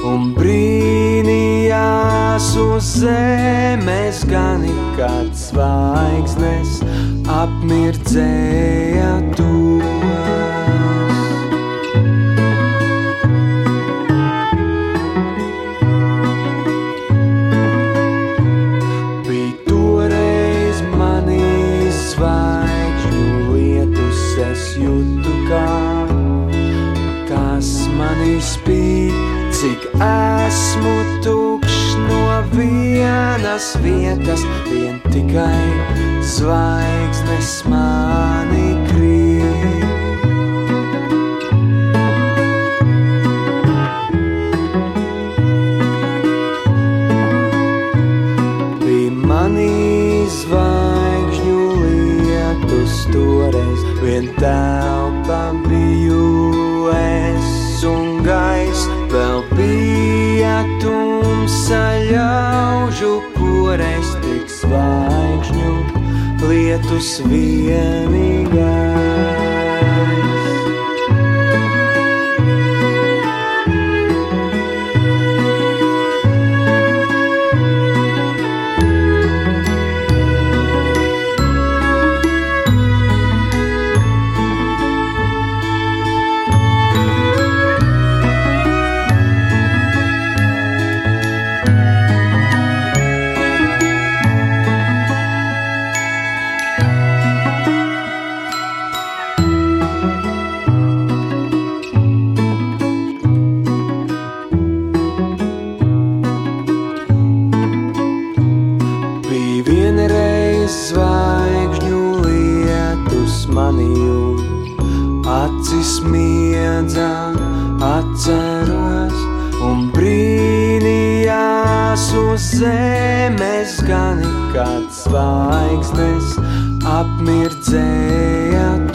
un brīnījās uz zemes, gan kad zvaigznes apmirdzēja tos. Bija toreiz mani zvaigžņu lietus, es jūtu kas mani spīd, cik esmu tukšs no vienas vietas, vien tikai zvaigznes mani krīt. Bija mani zvaigžņu lietus toreiz, vien telpa biju es un gaiss, vēl bija tumsa ļaužu poreiz, tik zvaigžņu lietus vienīgais. Zvaigžņu lietus manī acis miedza, atceros un brīnījās uz zemes, gan kad zvaigznes apmirdzēja